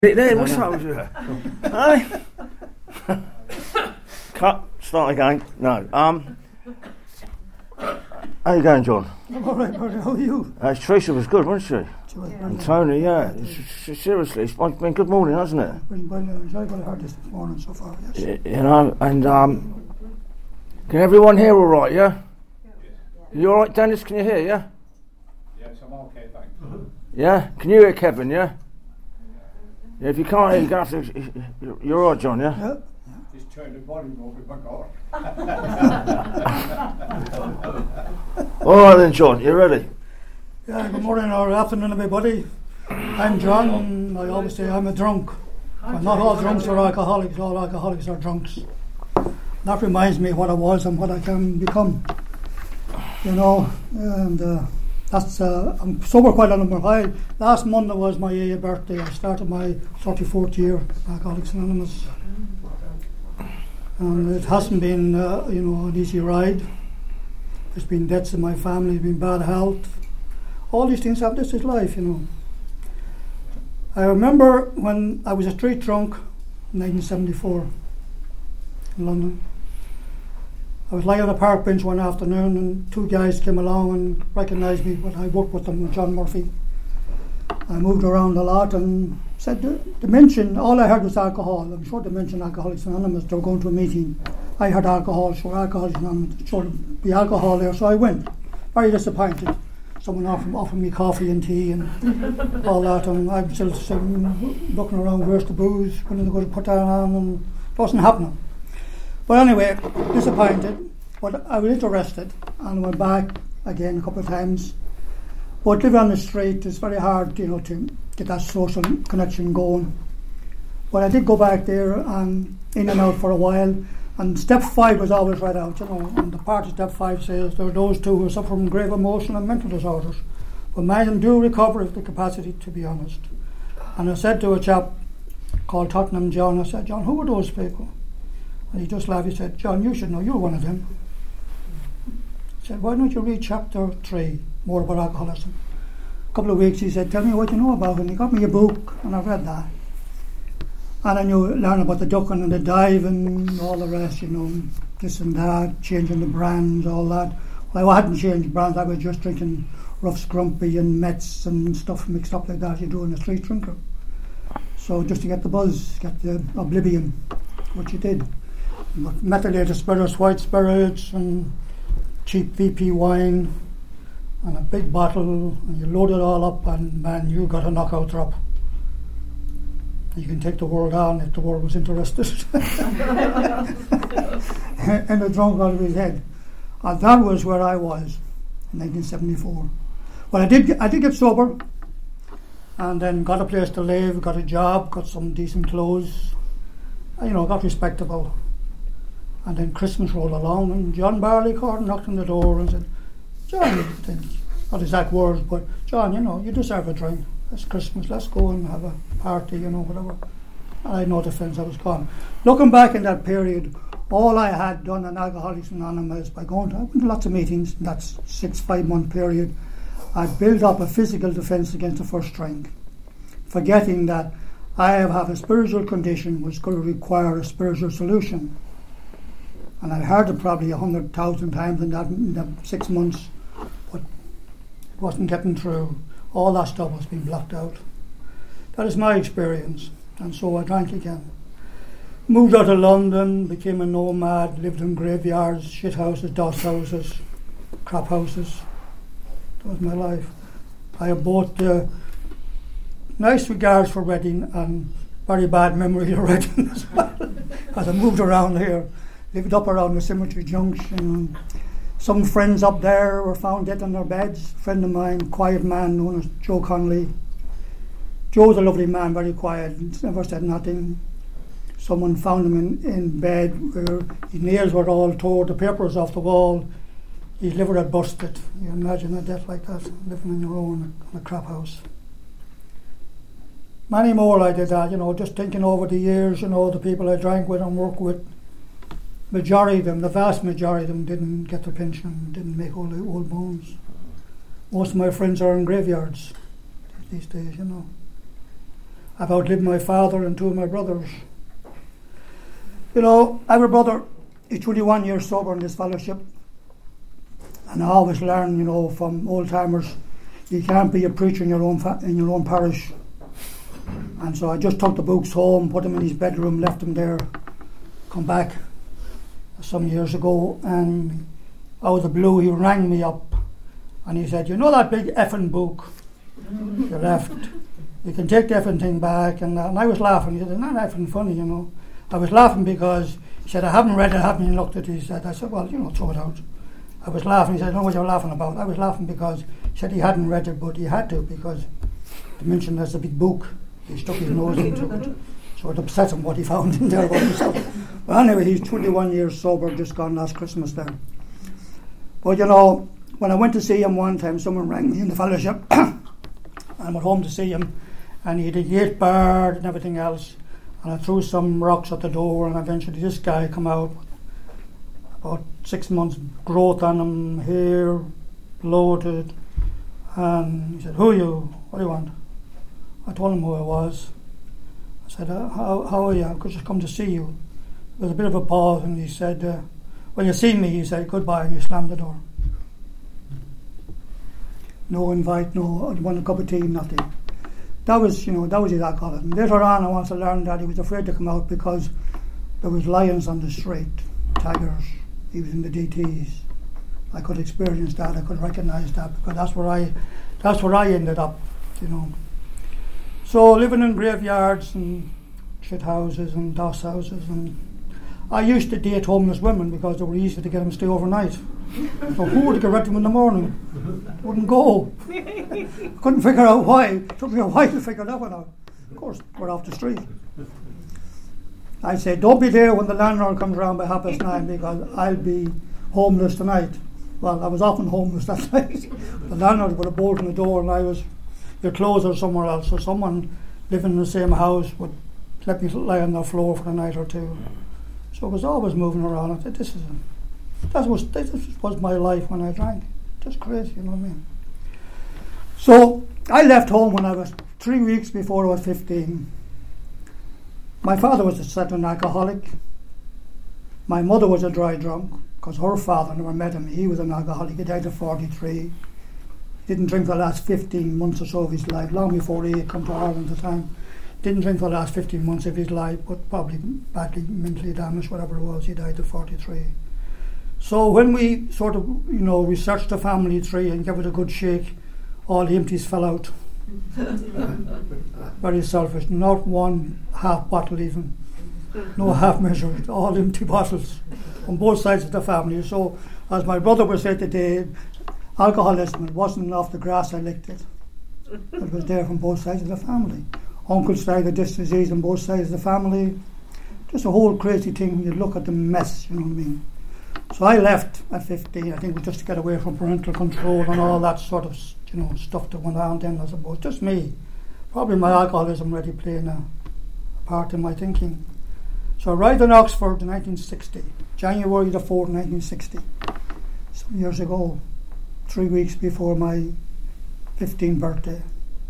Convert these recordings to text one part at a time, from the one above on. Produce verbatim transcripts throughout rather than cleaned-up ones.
There, what's up with you? Aye? Cut, start again. No. Um. How you going, John? I'm all right, brother. How are you? Uh, Teresa was good, wasn't she? Yeah. And Tony, yeah. S- Seriously, it's been good morning, hasn't it? Well, well, uh, I've got heard this morning so far, yes. Y- You know, and um. Can everyone hear all right, yeah? You all right, Dennis? Can you hear, yeah? Yes, I'm okay, thanks. Yeah? Can you hear Kevin, yeah? Yeah, if you can't hear, you're going to have to... You're all right, John, yeah? Yeah. Just turn the volume over my God. All right then, John, you ready? Yeah, good morning or afternoon, everybody. I'm John, and I always say I'm a drunk. But not all drunks are alcoholics, all alcoholics are drunks. That reminds me of what I was and what I can become. You know, and uh, that's, uh, I'm sober quite a number of high. Last Monday was my eightieth birthday. I started my thirty-fourth year, Alcoholics Anonymous. And it hasn't been, uh, you know, an easy ride. There's been deaths in my family, there's been bad health. All these things happen. This is life, you know. I remember when I was a street drunk in nineteen seventy-four in London. I was lying on a park bench one afternoon and two guys came along and recognised me, but I worked with them, with John Murphy. I moved around a lot and said to, to mention, all I heard was alcohol. I'm sure they mentioned Alcoholics Anonymous. They were going to a meeting. I heard alcohol, sure, Alcoholics Anonymous, sure, there'd be alcohol there, so I went. Very disappointed. Someone offered, offered me coffee and tea and all that, and I'm still sitting, looking around, where's the booze, when are they going to put that on, and it wasn't happening. But anyway, disappointed, but I was interested, and went back again a couple of times. But living on the street is very hard, you know, to get that social connection going. But I did go back there and in and out for a while, and step five was always right out, you know, and the part of step five says there are those two who suffer from grave emotional and mental disorders, but many of them do recover if the capacity, to be honest. And I said to a chap called Tottenham John, I said, John, who are those people? And he just laughed, he said, John, you should know, you're one of them. He said, why don't you read chapter three, more about alcoholism? A couple of weeks he said, tell me what you know about it. And he got me a book, and I read that. And I knew, learn about the ducking and the diving, all the rest, you know, this and that, changing the brands, all that. Well, I hadn't changed brands, I was just drinking Rough Scrumpy and Mets and stuff mixed up like that you do in a street drinker. So just to get the buzz, get the oblivion, what you did. But methylated spirits, white spirits, and cheap V P wine, and a big bottle, and you load it all up, and man, you got a knockout drop. You can take the world on if the world was interested. And the drunk out of his head. And that was where I was in nineteen seventy-four. Well, I did, I did get sober, and then got a place to live, got a job, got some decent clothes, you know, got respectable. And then Christmas rolled along, and John Barleycorn knocked on the door and said, John, not exact words, but John, you know, you deserve a drink. It's Christmas, let's go and have a party, you know, whatever. And I had no defence, I was gone. Looking back in that period, all I had done in Alcoholics Anonymous, by going to, I went to lots of meetings in that six, five month period, I built up a physical defence against the first drink, forgetting that I have, have a spiritual condition which could require a spiritual solution. And I heard it probably a hundred thousand times in that, in that six months, but it wasn't getting through. All that stuff was being blocked out. That is my experience, and so I drank again. Moved out of London, became a nomad, lived in graveyards, shit houses, dust houses, crap houses. That was my life. I have both uh, nice regards for Reading and very bad memory of Reading as well, because I moved around here. Lived up around the Cemetery Junction. Some friends up there were found dead on their beds. A friend of mine, quiet man known as Joe Connolly. Joe's a lovely man, very quiet, never said nothing. Someone found him in, in bed where his nails were all tore, the paper was off the wall, his liver had busted. You imagine a death like that, living on your own in a crap house. Many more I did that, you know, just thinking over the years, you know, the people I drank with and worked with. Majority of them, the vast majority of them didn't get their pension, didn't make old, old bones. Most of my friends are in graveyards these days, you know. I've outlived my father and two of my brothers. You know, I have a brother, he's twenty-one years sober in this fellowship. And I always learn, you know, from old timers, you can't be a preacher in your own fa- in your own parish. And so I just took the books home, put them in his bedroom, left them there, come back some years ago, and out of the blue he rang me up and he said, you know that big effing book you left, you can take the effing thing back. And, uh, and I was laughing. He said, it's not effing funny, you know. I was laughing because he said, I haven't read it, I haven't even looked at it. He said, I said, well, you know, throw it out. I was laughing. He said, I know what you're laughing about. I was laughing because he said he hadn't read it, but he had to, because to mention there's a big book, he stuck his nose into it. So it upset him what he found in there about himself. But anyway, he's twenty-one years sober, just gone last Christmas there. But you know, when I went to see him one time, someone rang me in the fellowship. I went home to see him, and he had a gate barred and everything else. And I threw some rocks at the door, and eventually this guy come out, about six months growth on him, hair bloated, and he said, who are you? What do you want? I told him who I was. I said, uh, how, how are you? I could just come to see you. There was a bit of a pause, and he said, uh, well, you see me, he said, goodbye, and he slammed the door. No invite, no, I want a cup of tea, nothing. That was, you know, that was his alcoholism. Later on, I wanted to learn that he was afraid to come out because there was lions on the street, tigers. He was in the D Ts. I could experience that. I could recognise that because that's where I, that's where I ended up, you know. So living in graveyards and shit houses and doss houses, and I used to date homeless women because they were easy to get them to stay overnight. So who would get rid of them in the morning? Wouldn't go. Couldn't figure out why. It took me a while to figure that one out. Of course, we're off the street. I said, don't be there when the landlord comes around by half past nine because I'll be homeless tonight. Well, I was often homeless that night. The landlord would have bolted the door and I was, your clothes are somewhere else. So someone living in the same house would let me lie on the floor for a night or two. So I was always moving around. I said, this is a, that was, this was my life when I drank. Just crazy, you know what I mean? So I left home when I was three weeks before I was fifteen. My father was a settled alcoholic. My mother was a dry drunk because her father never met him. He was an alcoholic. He died at forty-three. Didn't drink for the last fifteen months or so of his life, long before he had come to Ireland at the time. Didn't drink for the last fifteen months of his life, but probably badly mentally damaged, whatever it was. He died at forty-three. So when we sort of, you know, researched the family tree and gave it a good shake, all the empties fell out. Very selfish. Not one half bottle even. No half measure. All empty bottles on both sides of the family. So, as my brother would say today, alcoholism, it wasn't off the grass I licked it. It was there from both sides of the family. Uncles died of this disease on both sides of the family. Just a whole crazy thing when you look at the mess, you know what I mean. So I left at fifteen, I think, just to get away from parental control and all that sort of, you know, stuff that went on then, I suppose. Just me. Probably my alcoholism already playing a, a part in my thinking. So I arrived in Oxford in nineteen sixty, January the fourth, nineteen sixty, some years ago, three weeks before my fifteenth birthday.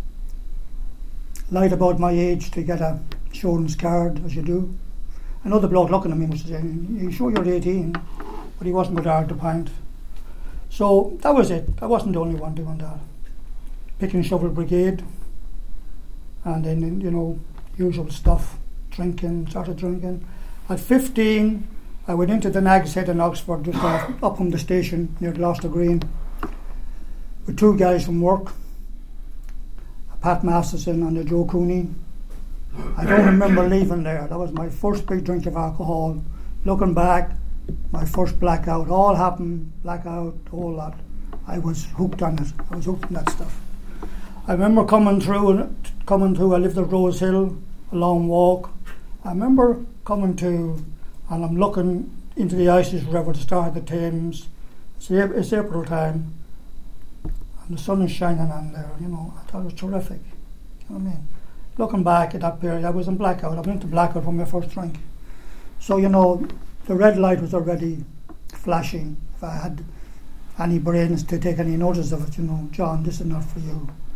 Lied about my age to get a insurance card, as you do. Another bloke looking at me was saying, "You sure you're eighteen?" But he wasn't going to argue the point. So that was it. I wasn't the only one doing that. Pick and shovel brigade, and then, you know, usual stuff. Drinking, started drinking. At fifteen, I went into the Nag's Head in Oxford, just off, up from the station near Gloucester Green, with two guys from work, Pat Masterson and a Joe Cooney. I don't remember leaving there. That was my first big drink of alcohol. Looking back, my first blackout. All happened, blackout, whole lot. I was hooked on it. I was hooked on that stuff. I remember coming through, coming through, I lived at Rose Hill, a long walk. I remember coming to, and I'm looking into the Isis River, the start of the Thames. It's, it's April time, and the sun is shining on there, you know. I thought it was terrific. You know what I mean? Looking back at that period, I was in blackout. I went to blackout from my first drink. So, you know, the red light was already flashing. If I had any brains to take any notice of it, you know, John, this is not for you.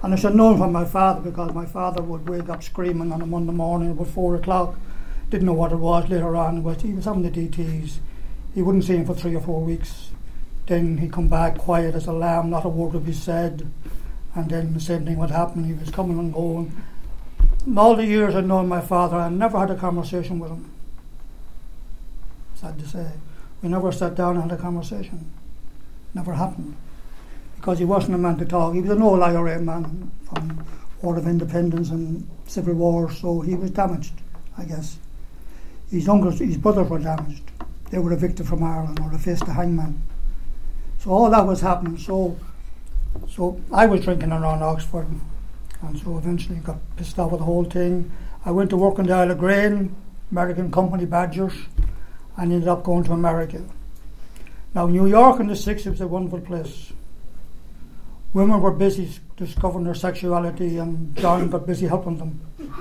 And I should have known from my father, because my father would wake up screaming on a Monday morning about four o'clock. Didn't know what it was later on, but he was having the D Ts. He wouldn't see him for three or four weeks. Then he'd come back quiet as a lamb, not a word would be said. And then the same thing would happen. He was coming and going. In all the years I'd known my father, I never had a conversation with him. Sad to say. We never sat down and had a conversation. Never happened. Because he wasn't a man to talk. He was an old I R A man from War of Independence and Civil War, so he was damaged, I guess. His uncles, his brothers were damaged. They were evicted from Ireland or they faced the hangman. So all that was happening. So, so I was drinking around Oxford, and so eventually got pissed off with the whole thing. I went to work in the Isle of Grain, American company Badgers, and ended up going to America. Now, New York in the sixties was a wonderful place. Women were busy discovering their sexuality, and John got busy helping them.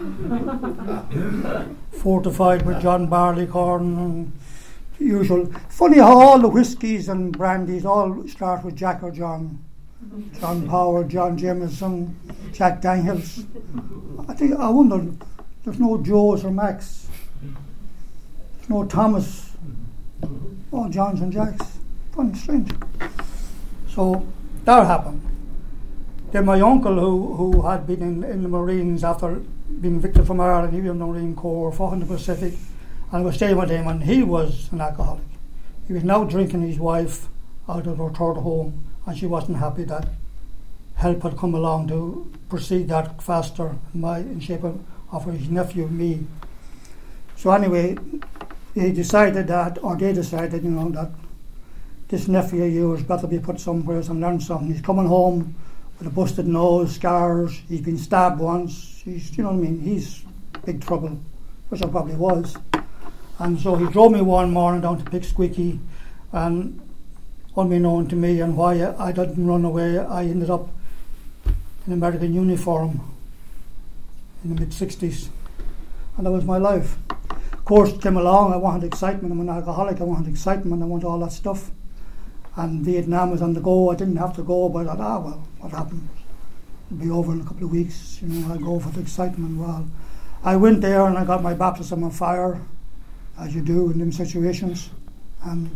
Fortified with John Barleycorn and usual. Funny how all the whiskies and brandies all start with Jack or John. John Power, John Jameson, Jack Daniels. I think I wonder, there's no Joes or Max. There's no Thomas. All Johns and Jacks. Funny, strange. So that happened. Then my uncle, who who had been in, in the Marines after being evicted from Ireland, he was in the Marine Corps, fought in the Pacific, and was staying with him, and he was an alcoholic. He was now drinking his wife out of her third home, and she wasn't happy that help had come along to proceed that faster in, my, in shape of, of his nephew, me. So anyway, he decided that, or they decided, you know, that this nephew of yours better be put somewhere and learn something. He's coming home with a busted nose, scars, he's been stabbed once, he's, you know what I mean, he's big trouble, which I probably was. And so he drove me one morning down to Picksqueaky, and unbeknown to me and why I, I didn't run away, I ended up in American uniform in the mid sixties, and that was my life. Of course, came along, I wanted excitement, I'm an alcoholic, I wanted excitement, I wanted all that stuff. And Vietnam was on the go, I didn't have to go, but I thought, ah, well, what happened? It'll be over in a couple of weeks, you know, I'll go for the excitement. Well, I went there and I got my baptism of fire, as you do in them situations. And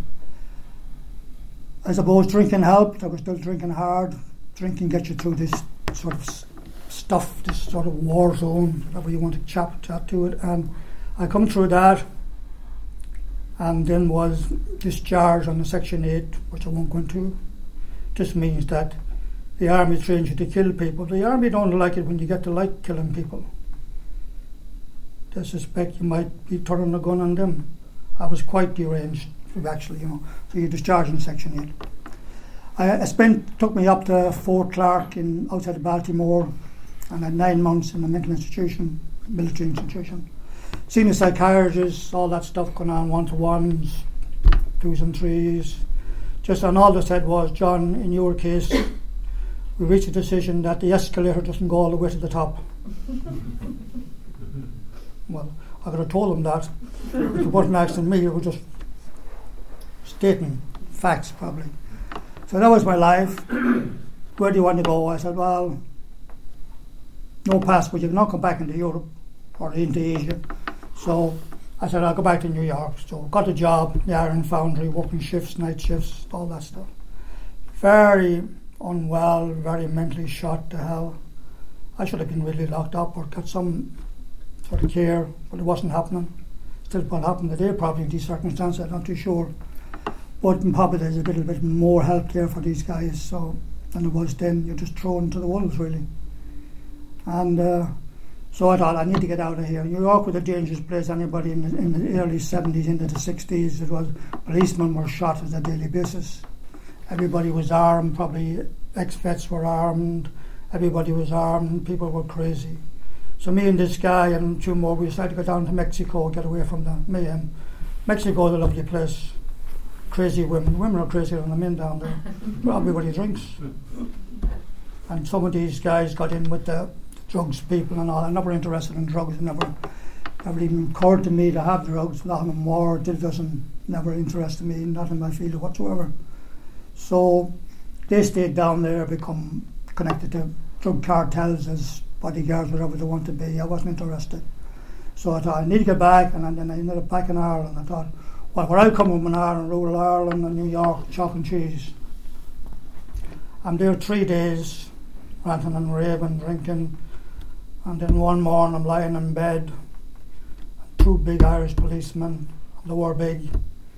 I suppose drinking helped, I was still drinking hard. Drinking gets you through this sort of stuff, this sort of war zone, whatever you want to chat, chat to it. And I come through that, and then was discharged on the Section eight, which I won't go into. Just means that the army trains you to kill people. The army don't like it when you get to like killing people. They suspect you might be turning a gun on them. I was quite deranged, actually, you know. So you're discharged in Section eight. I, I spent, took me up to Fort Clark in outside of Baltimore, and I had nine months in a mental institution, military institution. Seen a psychiatrist, all that stuff going on, one-to-ones, twos and threes. Just, and all they said was, John, in your case, we reached a decision that the escalator doesn't go all the way to the top. Well, I could have told them that. It wasn't asking me, it was just stating facts, probably. So that was my life. Where do you want to go? I said, well, no passport, you cannot come back into Europe or into Asia. So I said, I'll go back to New York. So got a job in the Iron Foundry, working shifts, night shifts, all that stuff. Very unwell, very mentally shot to hell. I should have been really locked up or got some sort of care, but it wasn't happening. Still won't happen today, probably in these circumstances, I'm not too sure. But probably there's a little bit more help there for these guys, so than it was then. You're just thrown to the wolves, really. And uh, so I thought, I need to get out of here. New York was a dangerous place. Anybody in the, in the early seventies into the sixties, it was, policemen were shot on a daily basis. Everybody was armed, probably ex-vets were armed, everybody was armed, people were crazy. So me and this guy and two more, we decided to go down to Mexico, get away from the mayhem. Mexico is a lovely place. Crazy women. Women are crazier than the men down there. Everybody drinks. And some of these guys got in with the drugs people and all. I'm never interested in drugs. It never, never even occurred to me to have drugs. Nothing more. It doesn't, never interested me, not in my field whatsoever. So they stayed down there, become connected to drug cartels as bodyguards, whatever they want to be. I wasn't interested. So I thought, I need to get back, and then I ended up back in Ireland. I thought, well, where I come from in Ireland, rural Ireland and New York, chalk and cheese. I'm there three days, ranting and raving, drinking, and then one morning I'm lying in bed, two big Irish policemen, they were big,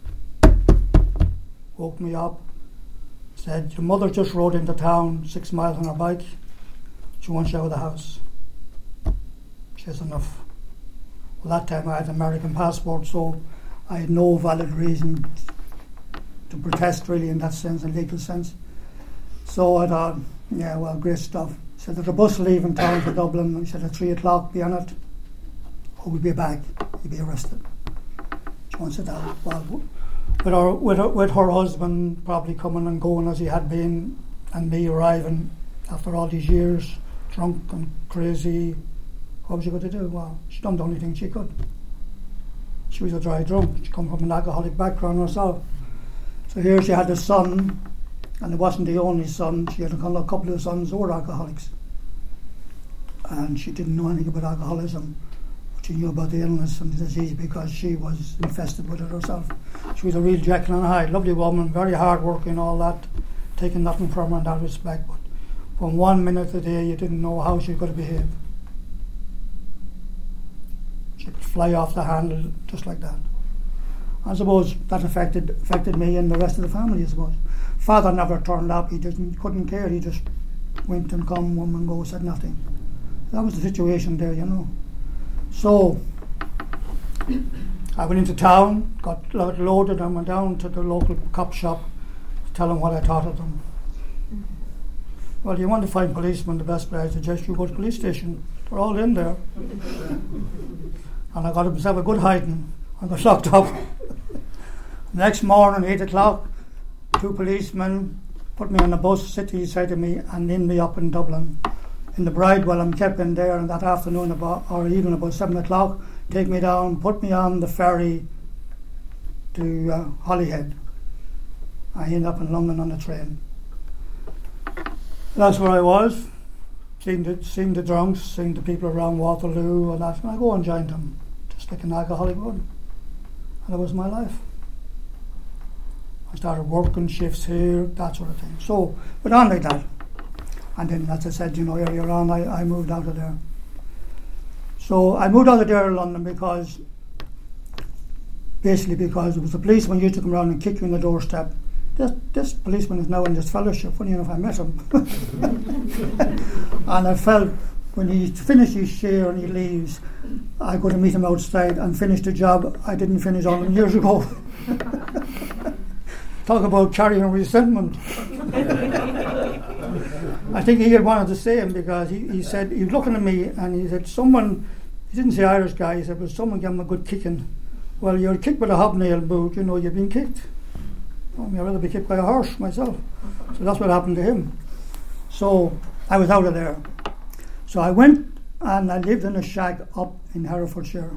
woke me up, said, your mother just rode into town six miles on her bike, she wants you out of the house. Says enough. Well, that time I had an American passport, so I had no valid reason to protest really in that sense, in legal sense. So I thought, yeah, well, great stuff. He said, there's a bus leaving town for Dublin. He said, at three o'clock, be on it, or we'll be back, you'll be arrested. John said, that, well, with her, with, her, with her husband probably coming and going as he had been, and me arriving after all these years, drunk and crazy, what was she going to do? Well, she done the only thing she could. She was a dry drunk. She come from an alcoholic background herself. So here she had a son, and it wasn't the only son. She had a couple of sons who were alcoholics. And she didn't know anything about alcoholism. But she knew about the illness and the disease because she was infested with it herself. She was a real Jekyll and Hyde, lovely woman, very hard working, all that, taking nothing from her in that respect. But from one minute to the day, you didn't know how she was going to behave. She could fly off the handle just like that. I suppose that affected affected me and the rest of the family, I suppose. Father never turned up, he didn't couldn't care, he just went and come, come and go, said nothing. That was the situation there, you know. So I went into town, got loaded and went down to the local cop shop to tell them what I thought of them. Well, you want to find policemen, the best way I suggest you go to the police station. They're all in there. And I got myself a good hiding. I got locked up. Next morning, eight o'clock, two policemen put me on a bus, sit beside of me, and named me up in Dublin. In the Bridewell, I'm kept in there, and that afternoon, about, or even about seven o'clock, take me down, put me on the ferry to uh, Holyhead. I ended up in London on the train. That's where I was, seeing the, seeing the drunks, seeing the people around Waterloo and that, and I go and joined them, just like an alcoholic would. And that was my life. I started working shifts here, that sort of thing. So, went on like that. And then, as I said, you know, earlier on, I, I moved out of there. So, I moved out of there in London because, basically because it was the policeman used to come around and kick you in the doorstep. This, this policeman is now in this fellowship. Funny enough, I met him. And I felt when he finished his share and he leaves, I go to meet him outside and finish the job I didn't finish all them years ago. Talk about carrying resentment. I think he had wanted to say him because he, he said, he was looking at me and he said, someone, he didn't say Irish guy, he said, but someone gave him a good kicking. Well, you're kicked with a hobnail boot, you know, you've been kicked. I mean, I'd rather be kicked by a horse myself. So that's what happened to him. So I was out of there. So I went and I lived in a shack up in Herefordshire,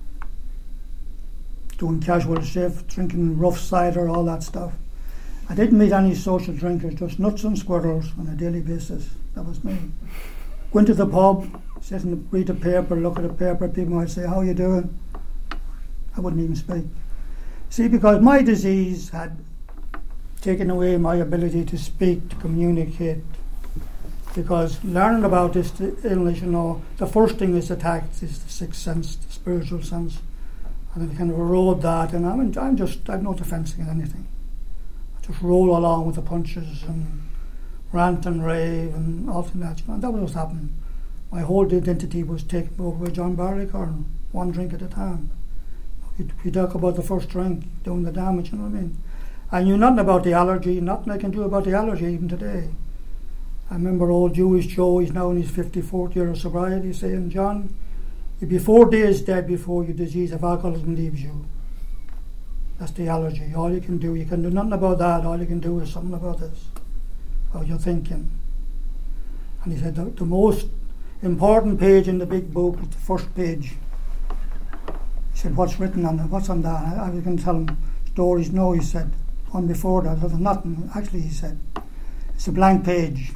doing casual shift, drinking rough cider, all that stuff. I didn't meet any social drinkers, just nuts and squirrels on a daily basis. That was me. Went to the pub, sit and read the paper, look at the paper, people might say, how are you doing? I wouldn't even speak. See, because my disease had taken away my ability to speak, to communicate. Because learning about this illness, you know, the first thing that's attacked is the sixth sense, the spiritual sense. And I kind of erode that, and I'm, I'm just, I've no defence against anything. I just roll along with the punches and rant and rave and all that. You know, and that was what's happening. My whole identity was taken over by John Barleycorn, one drink at a time. You talk about the first drink, doing the damage, you know what I mean? I knew nothing about the allergy, nothing I can do about the allergy even today. I remember old Jewish Joe, he's now in his fifty-fourth year of sobriety, saying, John, you'll be four days dead before your disease of alcoholism leaves you. That's the allergy. All you can do, you can do nothing about that, all you can do is something about this, about your thinking. And he said, the, the most important page in the big book is the first page. He said, what's written on it? What's on that? I, I was going to tell him stories. No, he said, one before that, there's nothing. Actually, he said, it's a blank page.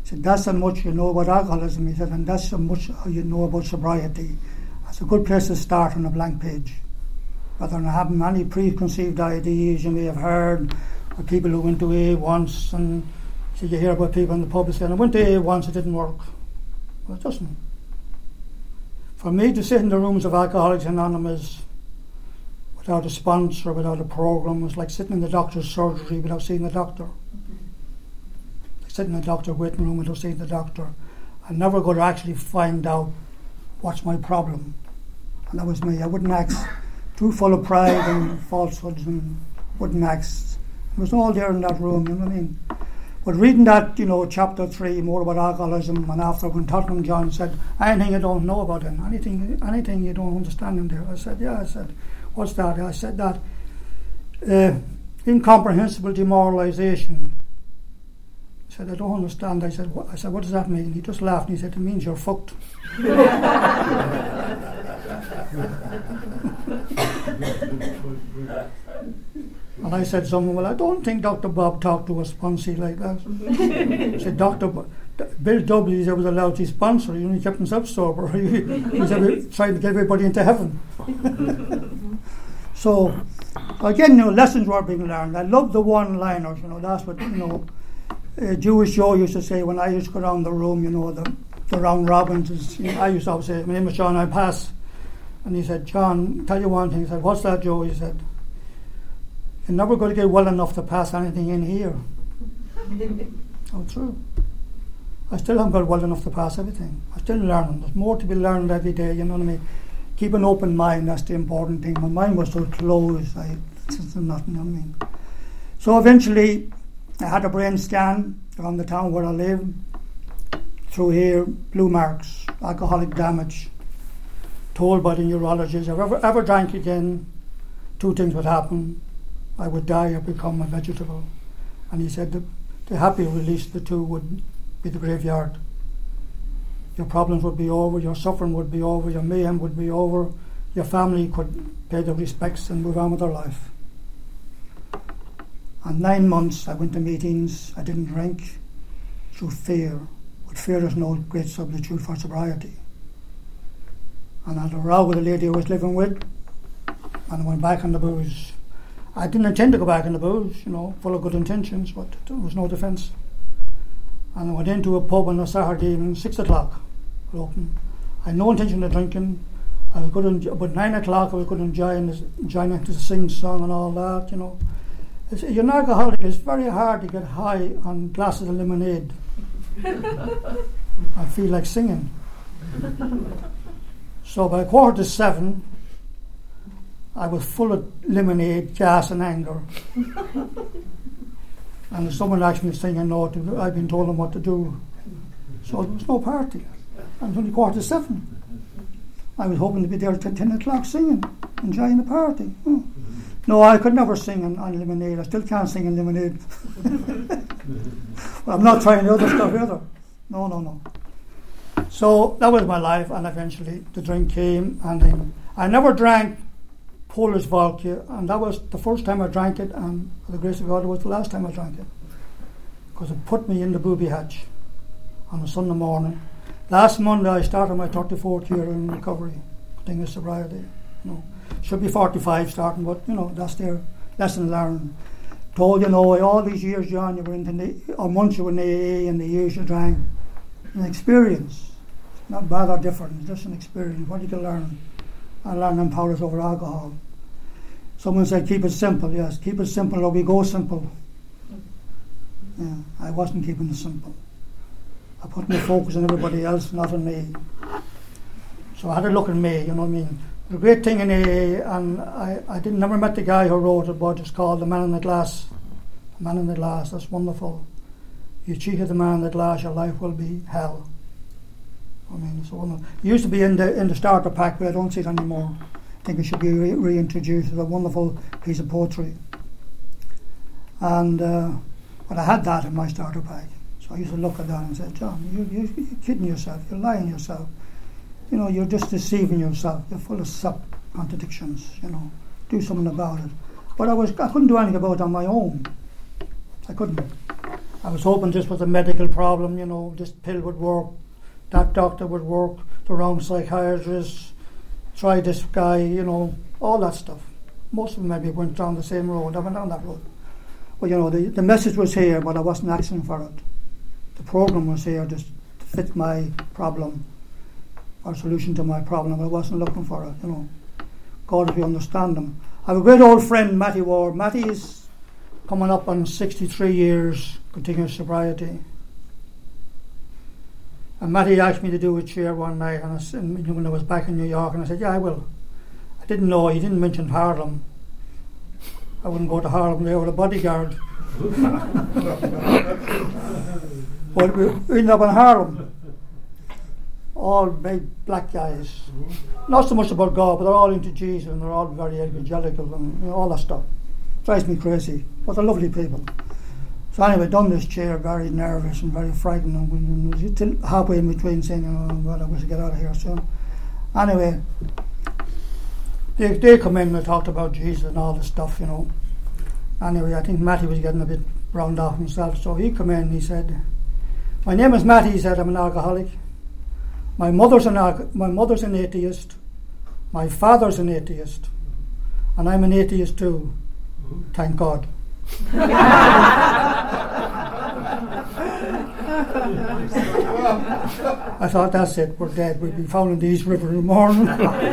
He said, that's how much you know about alcoholism. He said, and that's how much you know about sobriety. That's a good place to start on a blank page. Rather than having any preconceived ideas you may have heard, or people who went to A A once, and so you hear about people in the pub saying, I went to A A once, it didn't work. Well, it doesn't. For me to sit in the rooms of Alcoholics Anonymous without a sponsor, without a program, was like sitting in the doctor's surgery without seeing the doctor. Like sitting in the doctor's waiting room without seeing the doctor. I'm never going to actually find out what's my problem. And that was me. I wouldn't ask, too full of pride and falsehoods, and wouldn't ask. It was all there in that room, you know what I mean? But reading that, you know, chapter three, more about alcoholism, and after when Tottenham John said, anything you don't know about it, anything anything you don't understand in there, I said, yeah, I said, what's that? I said that uh, incomprehensible demoralisation. He said, I don't understand. I said, what? I said, what does that mean? He just laughed and he said, it means you're fucked. And I said to someone, well, I don't think Doctor Bob talked to a sponsee like that. I said, Doctor B- Bill W. was allowed to sponsor. He only kept himself sober. he was trying to get everybody into heaven. So, again, you know, lessons were being learned. I love the one-liners, you know, that's what, you know, uh, Jewish Joe used to say when I used to go around the room, you know, the, the round robins. Is, you know, I used to always say, my name is John, I pass. And he said, John, tell you one thing. He said, what's that, Joe? He said, you're never going to get well enough to pass anything in here. Oh, true. I still haven't got well enough to pass everything. I'm still learning. There's more to be learned every day, you know what I mean? Keep an open mind, that's the important thing. My mind was so closed, I it's nothing, you know what I mean? So eventually, I had a brain scan around the town where I live. Through here, blue marks, alcoholic damage. Told by the neurologist, if I ever, ever drank again, two things would happen. I would die or become a vegetable. And he said the, the happy release, the two would be the graveyard. Your problems would be over, your suffering would be over, your mayhem would be over, your family could pay their respects and move on with their life. And nine months I went to meetings, I didn't drink, through fear. But fear is no great substitute for sobriety. And I had a row with the lady I was living with, and I went back on the booze. I didn't intend to go back on the booze, you know, full of good intentions, but there was no defence. And I went into a pub on a Saturday evening, six o'clock, it opened. I had no intention of drinking. I was good, enjoy, but nine o'clock I was good enjoying this, enjoying to sing song and all that, you know. It's, you're an alcoholic, it's very hard to get high on glasses of lemonade. I feel like singing. So by quarter to seven, I was full of lemonade, gas and anger. And someone asked me to sing a note, I've been told them what to do. So there was no party. And it was only quarter to seven. I was hoping to be there at ten o'clock singing, enjoying the party. Hmm. No, I could never sing on, on lemonade. I still can't sing on lemonade. Well, I'm not trying the other stuff either. No, no, no. So that was my life, and eventually the drink came, and then I never drank Polish vodka, and that was the first time I drank it, and for the grace of God, it was the last time I drank it, because it put me in the booby hatch on a Sunday morning. Last Monday I started my thirty-fourth year in recovery, thing of sobriety. You know, should be forty-five starting, but you know, that's their lesson learned. Told you know, all these years, John, you were into the, or months you were in A A, and the years you drank. An experience, not bad or different, it's just an experience. What you can learn, I learned them powers over alcohol. Someone said, keep it simple. Yes, keep it simple or we go simple. Yeah, I wasn't keeping it simple. I put my focus on everybody else, not on me. So I had to look at me, you know what I mean. The great thing in A A, and I, I didn't never met the guy who wrote it, but it's called The Man in the Glass. The Man in the Glass, that's wonderful. You cheated the man in the glass, your life will be hell. I mean, it's wonderful. It used to be in the in the starter pack, but I don't see it anymore. I think it should be re- reintroduced. It's a wonderful piece of poetry. And uh, but I had that in my starter pack. So I used to look at that and say, John, you, you, you're kidding yourself, you're lying yourself. You know, you're just deceiving yourself. You're full of self-contradictions, you know. Do something about it. But I was I couldn't do anything about it on my own. I couldn't. I was hoping this was a medical problem, you know, this pill would work, that doctor would work, the wrong psychiatrist, try this guy, you know, all that stuff. Most of them maybe went down the same road. I went down that road. But, you know, the, the message was here, but I wasn't asking for it. The program was here just to fit my problem, or solution to my problem. I wasn't looking for it, you know. God, if you understand them. I have a great old friend, Matty Ward. Matty is coming up on sixty-three years continuous sobriety. And Matty asked me to do a chair one night, and I said, when I was back in New York, and I said, yeah, I will. I didn't know, he didn't mention Harlem. I wouldn't go to Harlem there with a bodyguard. But we ended up in Harlem. All big black guys. Not so much about God, but they're all into Jesus, and they're all very evangelical, and you know, all that stuff. Drives me crazy. But they're lovely people. So anyway, done this chair, very nervous and very frightened, and we till halfway in between saying, oh, well, I wish to get out of here soon. Anyway, they, they come in and they talked about Jesus and all this stuff, you know. Anyway, I think Matty was getting a bit round off himself, so he come in and he said, my name is Matty, he said, I'm an alcoholic. My mother's an, my mother's an atheist. My father's an atheist. And I'm an atheist too. Thank God. I thought, that's it, we're dead. We'll be found in the East River in the morning.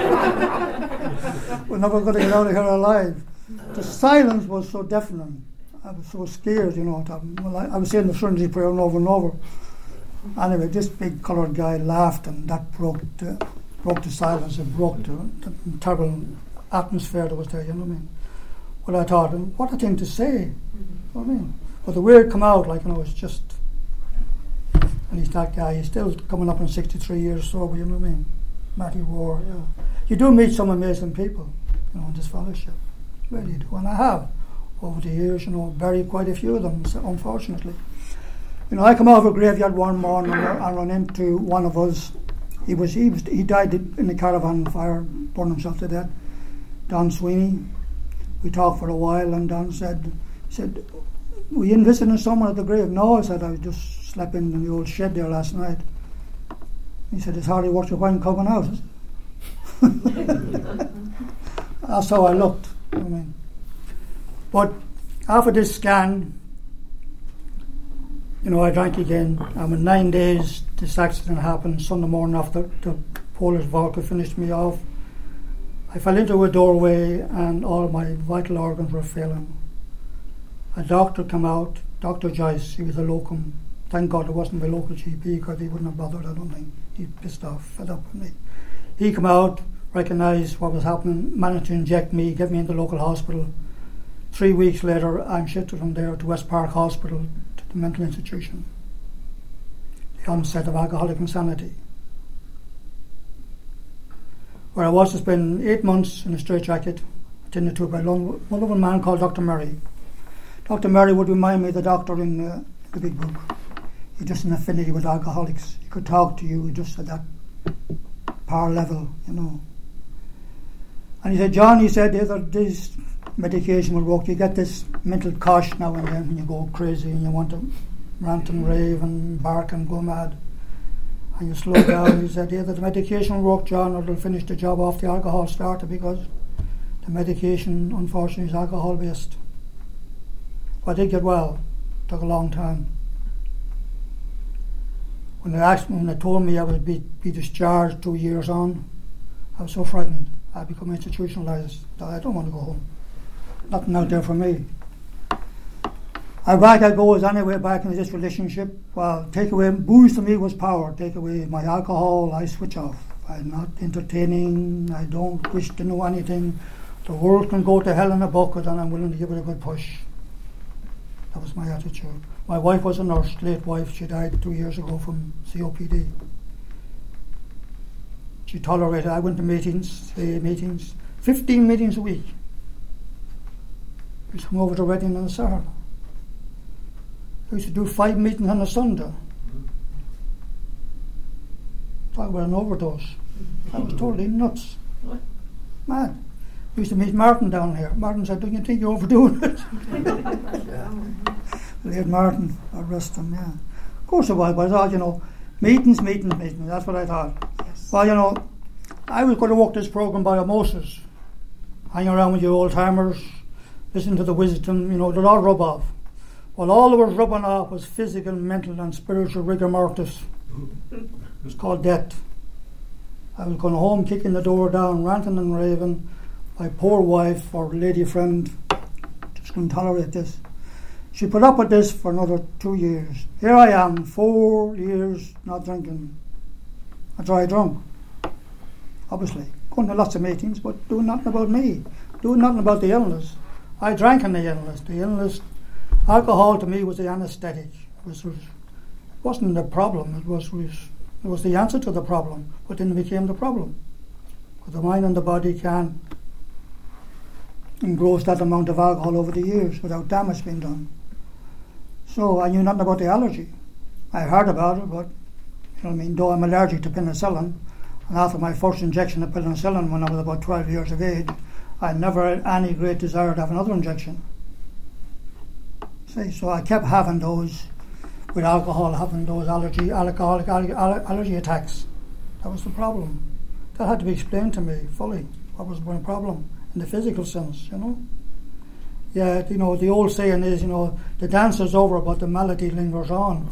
We're never going to get out of here alive. The silence was so deafening. I was so scared, you know. Well, I, I was saying the Trinity prayer over and over. Anyway, this big coloured guy laughed, and that broke the, broke the silence. It broke the, the terrible atmosphere that was there, you know what I mean? Well, I thought, what a thing to say, you know what I mean? But the way it come out, like, you know, it's just, and he's that guy, he's still coming up on sixty-three years sober, you know what I mean? Matty Ward, yeah. You do meet some amazing people, you know, in this fellowship, really do, and I have, over the years, you know, buried quite a few of them, unfortunately. You know, I come out of a graveyard one morning and I run into one of us. He was he was he died in the caravan fire, burned himself to death. Don Sweeney. We talked for a while, and Don said, "said Were you in visiting someone at the grave?" "No," I said, "I just slept in the old shed there last night." He said, "It's hardly worth your while coming out." That's how I looked. I mean, but after this scan, you know, I drank again. And in nine days, this accident happened. Sunday morning after the Polish vodka finished me off, I fell into a doorway and all my vital organs were failing. A doctor came out, Doctor Joyce, he was a locum. Thank God it wasn't my local G P, because he wouldn't have bothered, I don't think. He pissed off, fed up with me. He came out, recognised what was happening, managed to inject me, get me into the local hospital. Three weeks later, I'm shifted from there to West Park Hospital, to the mental institution. The onset of alcoholic insanity. Where I was to spend eight months in a straitjacket, attended to by a wonderful man called Doctor Murray. Doctor Murray would remind me of the doctor in uh, the big book. He just an affinity with alcoholics. He could talk to you just at that power level, you know. And he said, "John," he said, "this medication will work. You get this mental cosh now and then when you go crazy and you want to rant and rave and bark and go mad. And you slow down." He said, "Either the medication will work, John, or it'll finish the job off the alcohol starter, because the medication, unfortunately, is alcohol-based." But I did get well. It took a long time. When they asked me, when they told me I would be, be discharged two years on, I was so frightened. I become institutionalised that I don't want to go home. Nothing out there for me. How back I go is anyway back into this relationship. Well, take away, booze to me was power. Take away my alcohol, I switch off. I'm not entertaining, I don't wish to know anything. The world can go to hell in a bucket and I'm willing to give it a good push. That was my attitude. My wife was a nurse, late wife. She died two years ago from C O P D. She tolerated. I went to meetings, A A meetings, fifteen meetings a week. We used to come over to Reading on a Saturday. We used to do five meetings on a Sunday. Talk about an overdose. That was totally nuts. Mad. We used to meet Martin down here. Martin said, "Don't you think you're overdoing it?" Late Martin, a rest of them, yeah. Of course it was, but I thought, you know, meetings, meetings, meetings, that's what I thought. Yes. Well, you know, I was going to work this program by osmosis, hang around with you old timers, listen to the wisdom, you know, they'd all rub off. Well, all that was rubbing off was physical, mental and spiritual rigor mortis. It was called death. I was going home, kicking the door down, ranting and raving. My poor wife or lady friend just couldn't tolerate this. She put up with this for another two years. Here I am, four years not drinking. I dry drunk, obviously. Going to lots of meetings, but doing nothing about me, doing nothing about the illness. I drank in the illness. The illness, alcohol to me was the anaesthetic. It was, was, wasn't the problem, it was, was, it was the answer to the problem, but then it became the problem. Because the mind and the body can't engross that amount of alcohol over the years without damage being done. So I knew nothing about the allergy. I heard about it, but you know what I mean, though I'm allergic to penicillin, and after my first injection of penicillin when I was about twelve years of age, I never had any great desire to have another injection. See, so I kept having those, with alcohol, having those allergy, alcoholic allergy, allergy attacks. That was the problem. That had to be explained to me fully. What was my problem in the physical sense, you know? Yeah, you know, the old saying is, you know, the dance is over, but the melody lingers on.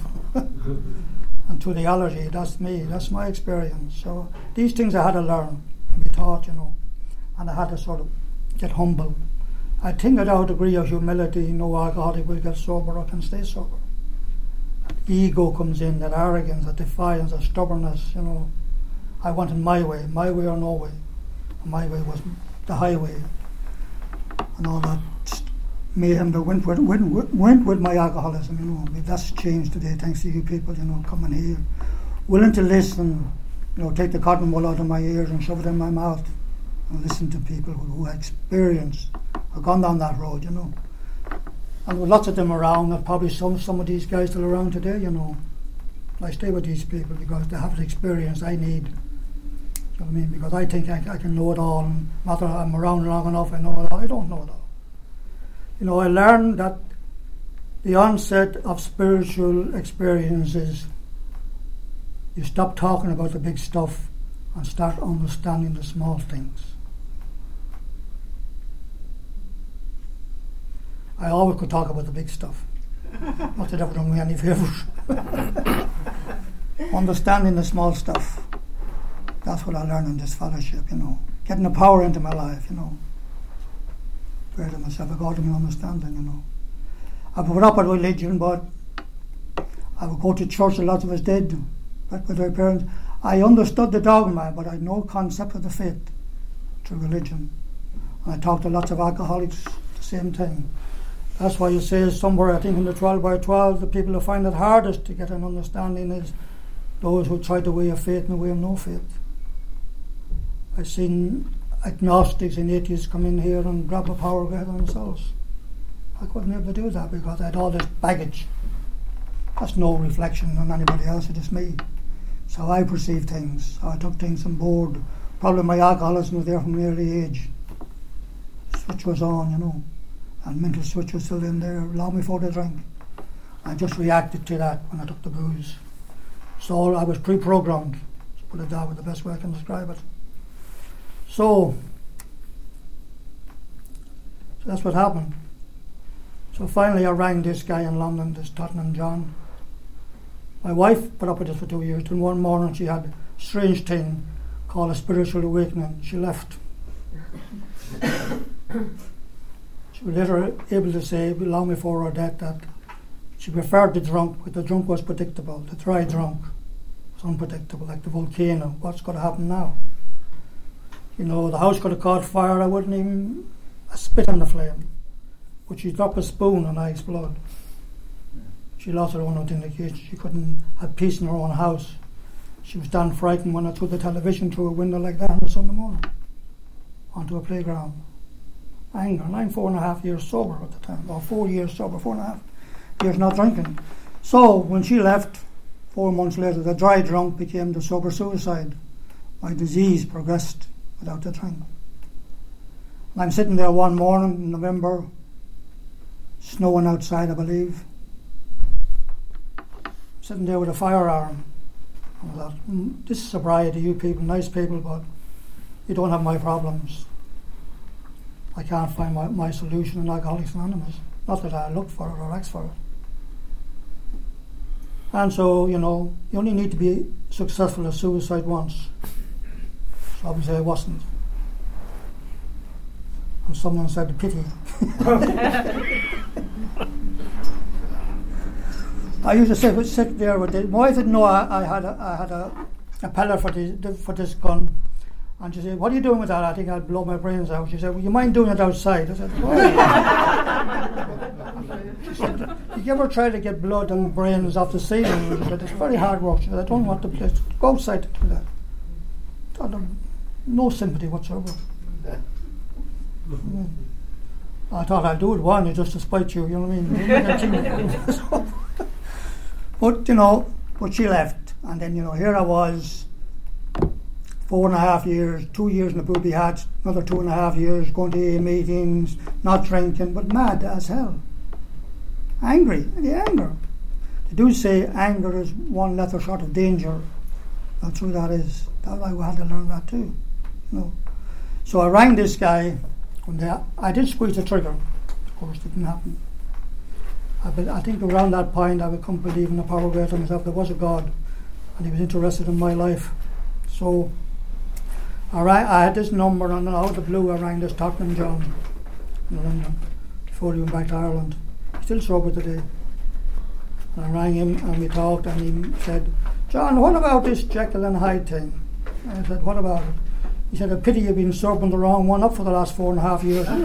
And to the allergy, that's me, that's my experience. So these things I had to learn and be taught, you know, and I had to sort of get humble. I think at our degree of humility, no alcoholic will get sober or can stay sober. Ego comes in, that arrogance, that defiance, that stubbornness, you know. I wanted my way, my way or no way. And my way was the highway. And all that mayhem that went with, went, went with my alcoholism, you know. I mean, that's changed today, thanks to you people, you know, coming here. Willing to listen, you know, take the cotton wool out of my ears and shove it in my mouth. And listen to people who, who experience, have gone down that road, you know. And there were lots of them around, and probably some, some of these guys still around today, you know. I stay with these people because they have the experience I need. You know what I mean? Because I think I, I can know it all, and not that I'm around long enough, I know it all. I don't know it all. You know, I learned that the onset of spiritual experiences, you stop talking about the big stuff and start understanding the small things. I always could talk about the big stuff. Not that ever done me any favours. Understanding the small stuff. That's what I learned in this fellowship, you know. Getting the power into my life, you know. Pray to myself, I got to my understanding, you know. I put up with religion, but I would go to church, a lot of us did, back with our parents. I understood the dogma, but I had no concept of the faith through religion. And I talked to lots of alcoholics, the same thing. That's why you say somewhere, I think in the twelve by twelve, the people who find it hardest to get an understanding is those who try the way of faith and the way of no faith. I've seen agnostics and atheists come in here and grab a power grab themselves. I couldn't be able to do that because I had all this baggage. That's no reflection on anybody else, it's just me. So I perceive things, how I took things on board. Probably my alcoholism was there from an early age. Switch was on, you know. And mental switch was still in there long before the drink. I just reacted to that when I took the booze. So I was pre-programmed, to put it that way, the best way I can describe it. So, so that's what happened. So finally I rang this guy in London, this Tottenham John. My wife put up with this for two years. Then one morning she had a strange thing called a spiritual awakening. She left. She was later able to say, long before her death, that she preferred the drunk, but the drunk was predictable. The dry drunk was unpredictable, like the volcano. What's going to happen now? You know, the house could have caught fire. I wouldn't even I spit on the flame. But she dropped a spoon and I exploded. She lost her own identification. She couldn't have peace in her own house. She was damn frightened when I threw the television through a window like that on a Sunday morning onto a playground. Anger. And I'm four and a half years sober at the time, or four years sober, four and a half years not drinking. So when she left, four months later, the dry drunk became the sober suicide. My disease progressed without the drink. And I'm sitting there one morning in November, snowing outside, I believe. sitting there with a firearm. I thought, mm, this is sobriety, you people, nice people, but you don't have my problems. I can't find my, my solution in Alcoholics Anonymous. Not that I look for it or ask for it. And so, you know, you only need to be successful at suicide once. So obviously I wasn't. And someone said, pity. I used to sit, sit there with it. My wife didn't know I, I had a, I had a, a pellet for, the, for this gun. And she said, what are you doing with that? I think I'd blow my brains out. She said, well, you mind doing it outside? I said, why? She said, did you ever try to get blood and brains off the ceiling? She said, it's very hard work. She said, I don't want the place. Go outside to do that. I had no sympathy whatsoever. Mm. I thought I'd do it one, just to spite you, you know what I mean? But, you know, but she left. And then, you know, here I was, four and a half years, two years in the booby hat, another two and a half years going to A A meetings, not drinking, but mad as hell. Angry, the anger. They do say anger is one letter short of danger. That's true that is. That I had to learn that too. You know. So I rang this guy, and they, I did squeeze the trigger. Of course, it didn't happen. I, be, I think around that point I would come believe in the power greater than myself. There was a God, and He was interested in my life. So I, rang, I had this number, and out of the blue I rang this Tottenham John in London before he went back to Ireland. He's still sober today. And I rang him, and we talked, and he said, John, what about this Jekyll and Hyde thing? And I said, what about it? He said, a pity you've been serving the wrong one up for the last four and a half years. Oh,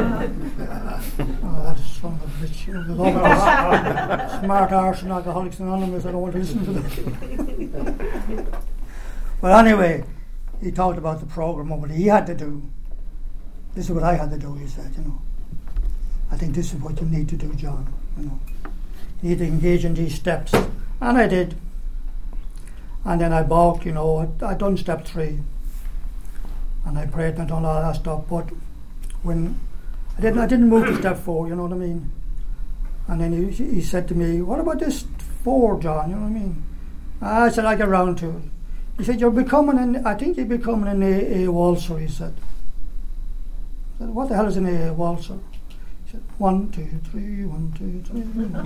that is son of a bitch. You know, with all those smart arse and Alcoholics Anonymous, I don't want to listen to that. Well, anyway, he talked about the program of what he had to do. This is what I had to do, he said, you know. I think this is what you need to do, John, you know. You need to engage in these steps. And I did. And then I balked, you know, I'd, I'd done step three. And I prayed and done all that stuff, but when I didn't, I didn't move to step four, you know what I mean? And then he, he said to me, what about this four, John, you know what I mean? I said, I'll get round to it. He said, you're becoming an, I think you're becoming an A A waltzer, he said. I said, what the hell is an A A waltzer? He said, one, two, three, one, two, three.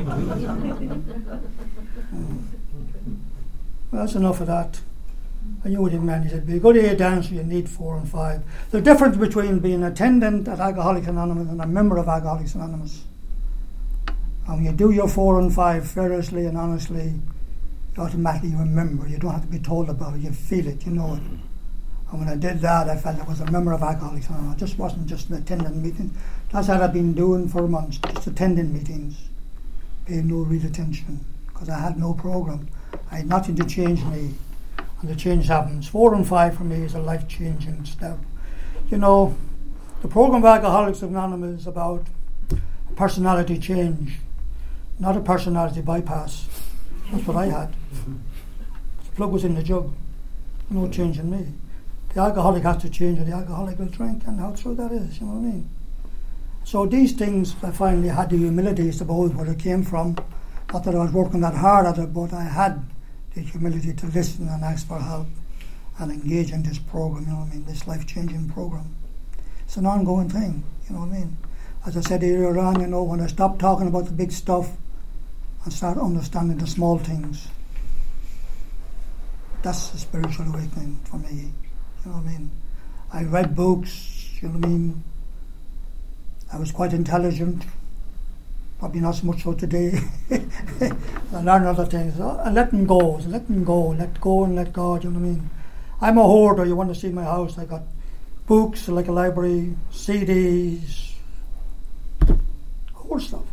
mm. Well, that's enough of that. I knew what he meant. He said, be a good A A dancer, you need four and five. The difference between being an attendant at Alcoholics Anonymous and a member of Alcoholics Anonymous. And when you do your four and five fearlessly and honestly, you automatically remember. You don't have to be told about it. You feel it. You know it. And when I did that, I felt I was a member of Alcoholics Anonymous. I just wasn't just an attendant meeting. That's what I've been doing for months, just attending meetings, paying no real attention, because I had no program. I had nothing to change me. And the change happens. Four and five for me is a life-changing step. You know, the program of Alcoholics Anonymous is about personality change, not a personality bypass. That's what I had. The plug was in the jug. No change in me. The alcoholic has to change, or the alcoholic will drink, and how true that is, you know what I mean? So these things, I finally had the humility, I suppose, where it came from. Not that I was working that hard at it, but I had the humility to listen and ask for help and engage in this program, you know what I mean, this life-changing program. It's an ongoing thing, you know what I mean. As I said earlier on, you know, when I stop talking about the big stuff and start understanding the small things, that's the spiritual awakening for me, you know what I mean. I read books, you know what I mean. I was quite intelligent. Probably not so much so today. I learned other things. And letting go, letting go, let go and let God, you know what I mean. I'm a hoarder. You want to see my house, I got books, like a library, C Ds, whole stuff.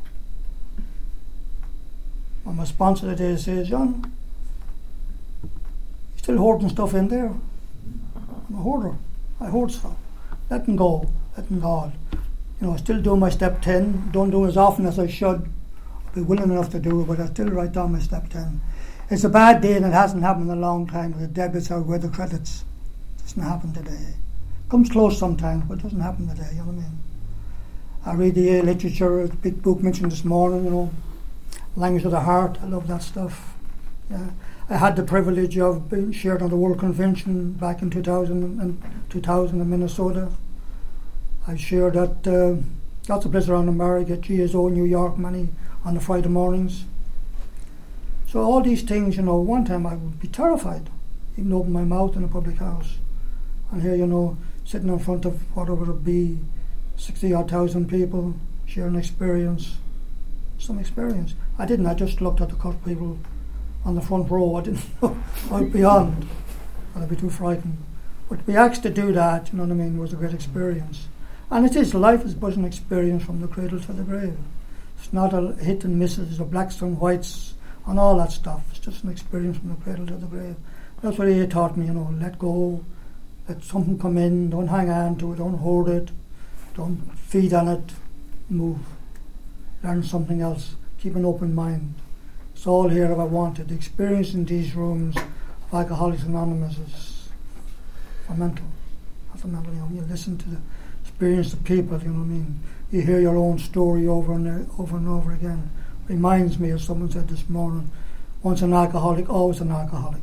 And my sponsor today says, John, you still hoarding stuff in there? I'm a hoarder. I hoard stuff. Letting go, letting God. You know, I still do my step ten, don't do it as often as I should. I'll be willing enough to do it, but I still write down my step ten. It's a bad day and it hasn't happened in a long time. The debits outweigh the credits. It doesn't happen today. Comes close sometimes, but it doesn't happen today, you know what I mean? I read the A A literature, a big book mentioned this morning, you know, Language of the Heart. I love that stuff. Yeah. I had the privilege of being shared on the World Convention back in two thousand and two thousand in Minnesota. I shared at uh, lots of places around America, at G S O New York, many on the Friday mornings. So all these things, you know, one time I would be terrified, even open my mouth in a public house. And here, you know, sitting in front of whatever it be, sixty odd thousand people, sharing experience, some experience. I didn't, I just looked at the couple people on the front row. I didn't know out beyond. I'd be too frightened. But to be asked to do that, you know what I mean, was a great experience. And it is, life is but an experience from the cradle to the grave. It's not a hit and misses or blacks and whites and all that stuff. It's just an experience from the cradle to the grave. That's what he taught me, you know, let go, let something come in, don't hang on to it, don't hoard it, don't feed on it, move. Learn something else, keep an open mind. It's all here if I wanted. The experience in these rooms of Alcoholics Anonymous is fundamental. Fundamental, you know, you listen to the experience of people, you know what I mean? You hear your own story over and over and over again. Reminds me, as someone said this morning, once an alcoholic, always an alcoholic.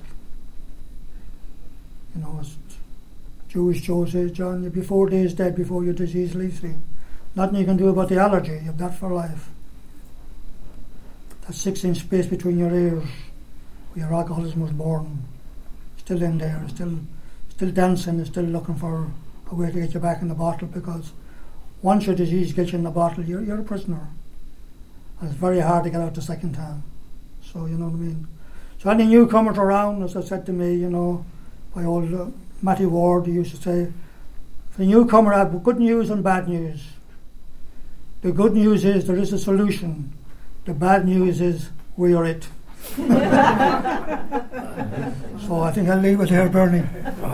You know, as Jewish Joe says, John, you'll be four days dead before your disease leaves you. Nothing you can do about the allergy, you have that for life. That six inch space between your ears where your alcoholism was born, still in there, still still dancing, is still looking for a way to get you back in the bottle, because once your disease gets you in the bottle, you're, you're a prisoner. And it's very hard to get out the second time. So, you know what I mean? So any newcomers around, as I said to me, you know, my old uh, Matty Ward, he used to say, for the newcomer, I have good news and bad news. The good news is there is a solution. The bad news is we are it. So I think I'll leave it here, Bernie.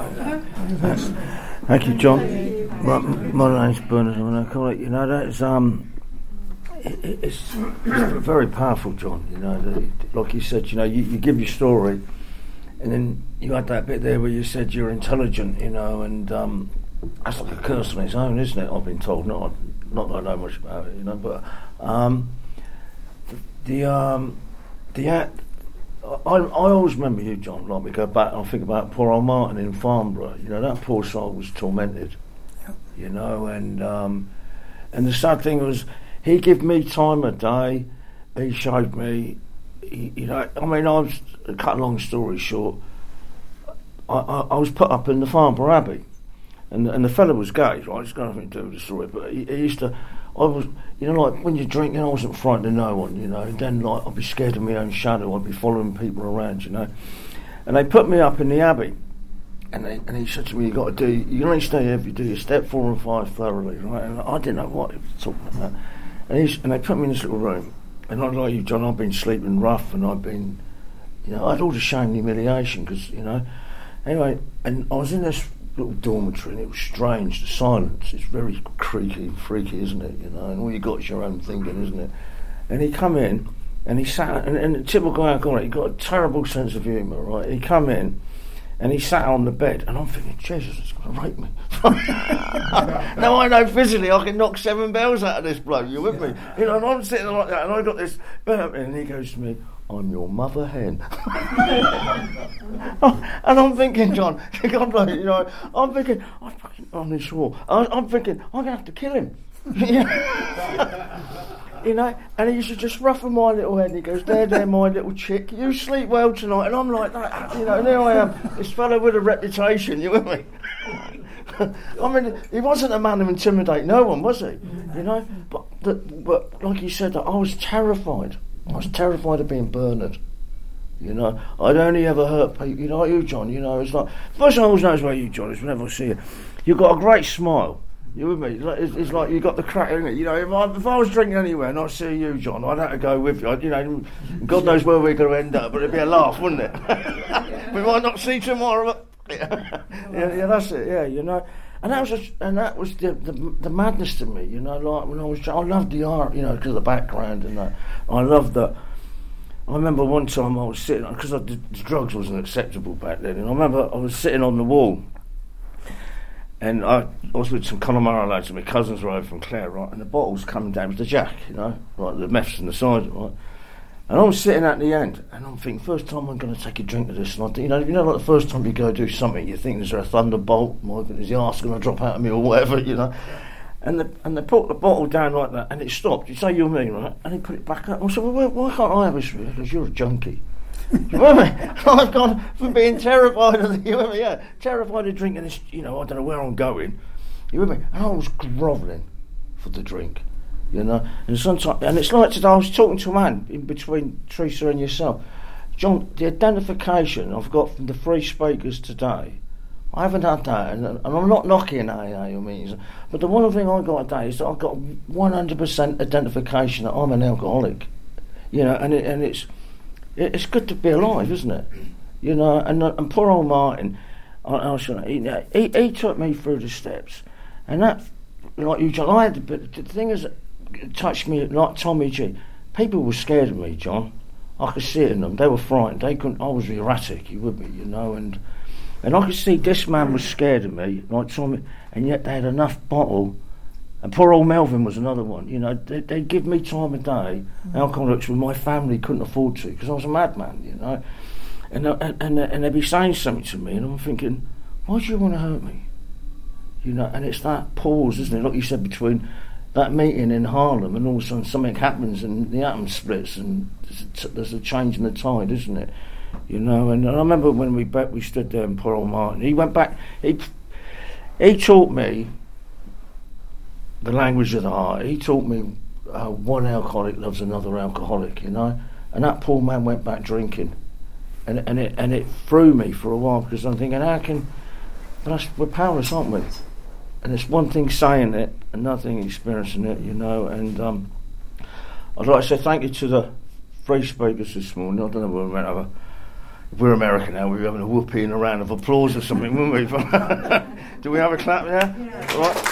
Thank you, John. My, my name's Bernard. I'm going to call it. You know, that's um, it, it's, it's very powerful, John. You know, the, like you said, you know, you, you give your story, and then you had that bit there where you said you're intelligent. You know, and um, that's like a curse on its own, isn't it? I've been told. Not, not that I know much about it, you know, but um, the um, the act. I, I always remember you, John, like we go back, I think about poor old Martin in Farnborough. You know, that poor soul was tormented, yep. You know, and um, and the sad thing was, he gave me time of day, he showed me, he, you know, I mean, I was, to cut a long story short, I, I, I was put up in the Farnborough Abbey, and and the fella was gay, right, it's got nothing to do with the story, but he, he used to, I was, you know, like when you're drinking, I wasn't frightened of no one, you know. And then, like, I'd be scared of my own shadow. I'd be following people around, you know. And they put me up in the Abbey, and they, and he said to me, "You got to do. You can only stay here if you do your step four and five thoroughly, right?" And I didn't know what he was talking about. And, he, and they put me in this little room, and I like you, John. I've been sleeping rough, and I've been, you know, I had all the shame and humiliation because, you know. Anyway, and I was in this little dormitory, and it was strange. The silence, it's very creaky and freaky, isn't it? You know, and all you got is your own thinking, isn't it? And he come in, and he sat, and, and the typical alcoholic, he got a terrible sense of humour, right? He come in, and he sat on the bed, and I'm thinking, Jesus, it's going to rape me. Now I know physically I can knock seven bells out of this bloke. You with me? You know, and I'm sitting like that, and I got this, and he goes to me, "I'm your mother hen." And I'm thinking, John, God, like, you know, I'm thinking, I'm fucking on this wall. I'm thinking, I'm going to have to kill him. You know, and he used to just ruffle my little head, and he goes, "There, there, my little chick, you sleep well tonight." And I'm like that, you know, and there I am, this fellow with a reputation, you with me? I mean, he wasn't a man to intimidate no one, was he? You know, but the, but like you said, I was terrified. I was terrified of being Bernard. You know, I'd only ever hurt people. You know, like you, John. You know, it's like first thing I always notice about you, John, is whenever I see you, you've got a great smile. You with me? It's like, it's, it's like you got the crack, isn't it? You know, if I, if I was drinking anywhere and I see you, John, I'd have to go with you. I'd, you know, God knows where we're going to end up, but it'd be a laugh, wouldn't it? We might not see tomorrow. But yeah, yeah, yeah, that's it. Yeah, you know. And that was a, and that was the, the the madness to me, you know. Like when I was, I loved the art, you know, because of the background and that. I loved that. I remember one time I was sitting, because the drugs wasn't acceptable back then, and I remember I was sitting on the wall, and I, I was with some Connemara lads, and my cousins were over from Clare, right, and the bottles coming down with the jack, you know, like the meths and the cider, right. And I'm sitting at the end, and I'm thinking, first time I'm going to take a drink of this. And I think, you know, you know, like the first time you go do something, you think, is there a thunderbolt? My goodness, is the arse going to drop out of me or whatever, you know? And the, and they put the bottle down like that, and it stopped. You say you're me, right? And they put it back up. I said, well, why, why can't I have this? Because you're a junkie. You know what I mean? I've gone from being terrified of the, you know what I mean? Yeah, terrified of drinking this, you know, I don't know where I'm going. You with me? And I was grovelling for the drink. You know, and sometimes, and it's like today. I was talking to a man in between Teresa and yourself, John. The identification I've got from the free speakers today, I haven't had that, and, and I'm not knocking A A or meetings, but the one thing I got today is that I've got one hundred percent identification that I'm an alcoholic. You know, and it, and it's it, it's good to be alive, isn't it? You know, and and poor old Martin, I, I was, he, he he took me through the steps, and that, like you, John, I had, but the thing is, it touched me like Tommy G. People were scared of me, John. I could see it in them. They were frightened. They couldn't. I was erratic. You would be, you know, and and I could see this man was scared of me, like Tommy, and yet they had enough bottle. And poor old Melvin was another one. You know, they, they'd give me time of day. Mm. Alcoholics, when my family couldn't afford to, because I was a madman, you know. And and and, and they'd be saying something to me, and I'm thinking, why do you want to hurt me? You know, and it's that pause, isn't it? Like you said, between that meeting in Harlem, and all of a sudden something happens and the atom splits, and there's a, t- there's a change in the tide, isn't it? You know, and I remember when we bet, we stood there, and poor old Martin, he went back, he he taught me the language of the heart. He taught me uh, one alcoholic loves another alcoholic, you know, and that poor man went back drinking, and and it and it threw me for a while, because I'm thinking, how can, but us, we're powerless, aren't we? And it's one thing saying it, another thing experiencing it, you know. And um, I'd like to say thank you to the free speakers this morning. I don't know whether we're have a, if we're American now, we'd be having a whoopee and a round of applause or something, wouldn't we? Do we have a clap there? Yeah. All right.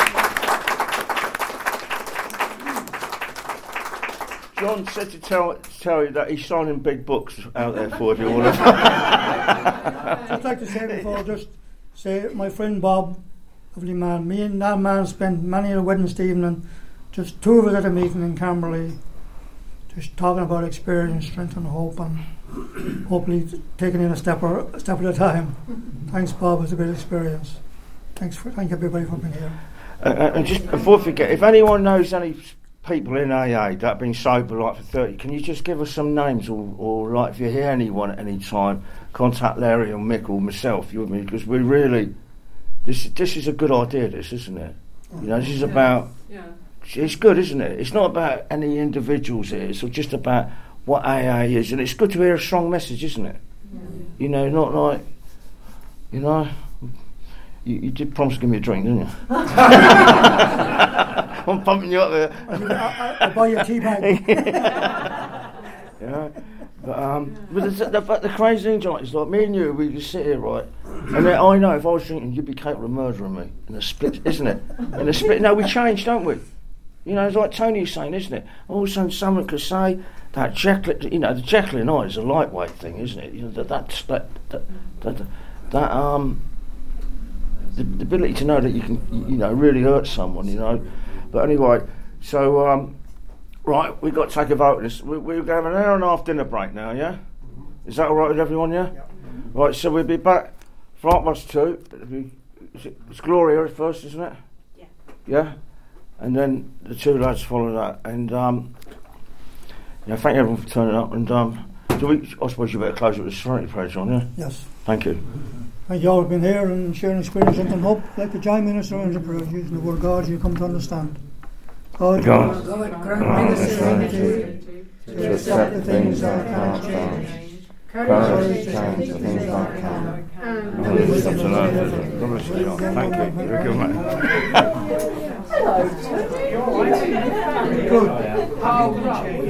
John said to tell, to tell you that he's signing big books out there for you all. I'd like to say before, just say my friend Bob, lovely man. Me and that man spent many a Wednesday evening, just two of us at a meeting in Camberley, just talking about experience, strength and hope, and hopefully taking in a step or a step at a time. Thanks, Bob. It was a great experience. Thanks for thank everybody for being here. Uh, and just before I forget, if anyone knows any people in A A that have been sober like for thirty, can you just give us some names, or, or like if you hear anyone at any time, contact Larry or Mick or myself, you with me, because we really. This this is a good idea, this, isn't it? You know, this is about... Yeah. It's good, isn't it? It's not about any individuals here. It's just about what A A is. And it's good to hear a strong message, isn't it? Yeah. You know, not like... You know... You, you did promise to give me a drink, didn't you? I'm pumping you up there. I'll, I'll buy you a tea bag. Yeah. But, um, but the, the, the, the crazy thing, John, is like me and you, we just sit here, right? And then I know if I was drinking, you'd be capable of murdering me in a split, isn't it? In a split. No, we change, don't we? You know, it's like Tony's saying, isn't it? All of a sudden, someone could say that Jekyll, you know, the Jekyll and Hyde is a lightweight thing, isn't it? You know, that that that that, that, that um, the, the ability to know that you can, you know, really hurt someone, you know. But anyway, so. Um, Right, we've got to take a vote. This. We, we're going to have an hour and a half dinner break now, yeah? Is that all right with everyone, yeah? Yeah. Right, so we'll be back for half past two. It's Gloria first, isn't it? Yeah. Yeah? And then the two lads follow that. And, um, yeah, thank everyone for turning up. And, um, do we, I suppose you better close it with a serenity prayer, John, yeah? Yes. Thank you. Thank you all for being here and sharing experience and hope. Like the join me in a serenity prayer, using the word God, you come to understand. God, God, God grant me the serenity to accept the things I can't change, courage to change the things I can, and the wisdom to learn. Thank you. You're a good man. Hello. Good.